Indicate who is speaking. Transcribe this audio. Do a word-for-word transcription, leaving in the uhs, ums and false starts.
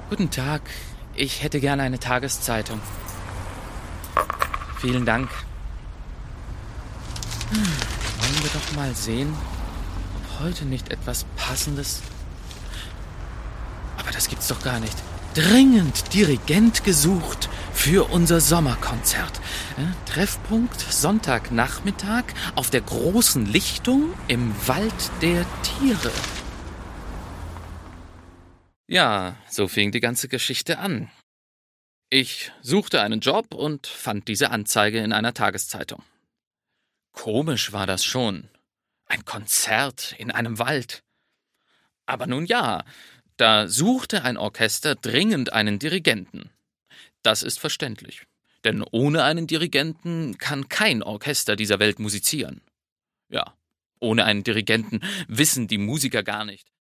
Speaker 1: Guten Tag, ich hätte gerne eine Tageszeitung. Vielen Dank. Hm, wollen wir doch mal sehen, ob heute nicht etwas Passendes... Aber das gibt's doch gar nicht. Dringend Dirigent gesucht für unser Sommerkonzert. Äh, Treffpunkt Sonntagnachmittag auf der großen Lichtung im Wald der Tiere. Ja, so fing die ganze Geschichte an. Ich suchte einen Job und fand diese Anzeige in einer Tageszeitung. Komisch war das schon. Ein Konzert in einem Wald. Aber nun ja, da suchte ein Orchester dringend einen Dirigenten. Das ist verständlich, denn ohne einen Dirigenten kann kein Orchester dieser Welt musizieren. Ja, ohne einen Dirigenten wissen die Musiker gar nicht,